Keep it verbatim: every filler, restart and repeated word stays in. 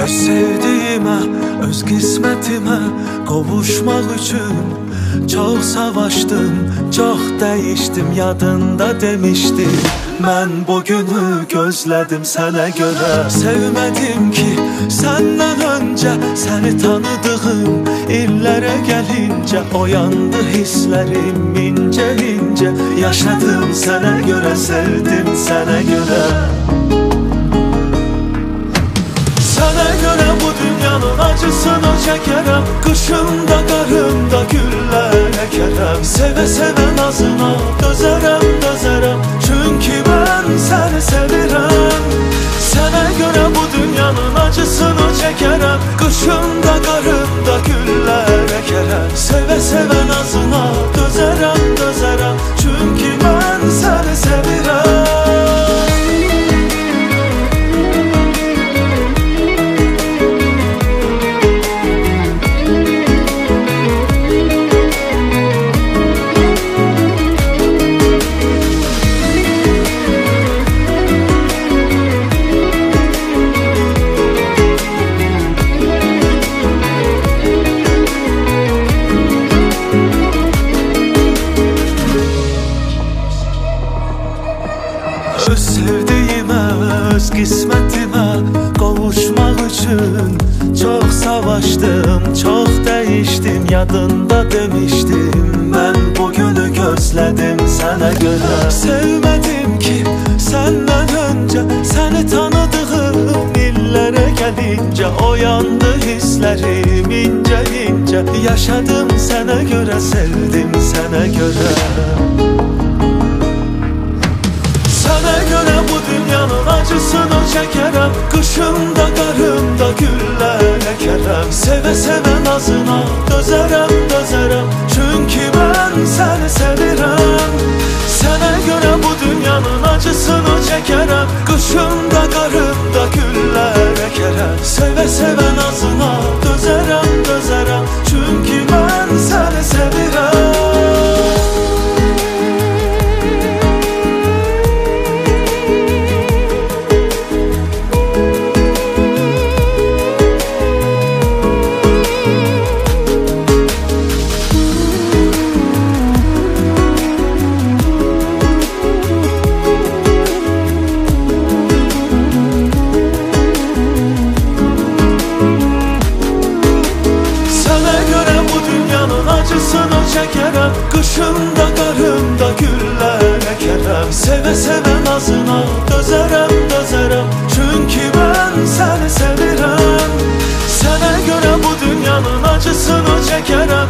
Öz sevdiğime, öz qismətimə qovuşmaq üçün çox savaşdım, çox dəyişdim. Yadında demişdim, mən bu günü gözlədim sənə görə. Sevmədim ki, səndən öncə səni tanıdığım illərə gəlincə oyandı hisslərim incə incə. Yaşadım sənə görə, sevdim sənə görə. Sənə görə bu dünyanın acısını çəkərəm, qışında, qarında güllər əkərəm. Sevə sevə nazına dözərəm, dözərəm, çünki mən səni sevirəm. Sənə görə bu dünyanın acısını çəkərəm, qışında, qarında güllər əkərəm. Sevə sevə nazına dözərəm, dözərəm, çünki mən səni sevirəm. Öz sevdiğime, öz qismətimə qovuşmaq üçün çox savaşdım, çox dəyişdim. Yadında demişdim, mən bu günü gözlədim sənə görə. Sevmədim ki, səndən öncə səni tanıdığım illərə gəlincə oyandı hisslərim incə incə. Yaşadım sənə görə, sevdim sənə görə. Sənə görə bu dünyanın acısını çəkərəm, qışında, qarında güllər əkərəm. Sevə sevə nazına dözərəm, dözərəm, çünki mən səni sevirəm. Sənə görə bu dünyanın acısını çəkərəm, qışında, qarında güllər əkərəm. Sevə sevə nazına dözərəm, dözərəm, çünki mən səni sevirəm. Acısını çəkərəm, qışında, qarında güllər əkərəm. Sevə sevə nazına dözərəm, dözərəm, çünki mən səni sevirəm. Sənə görə bu dünyanın acısını çəkərəm,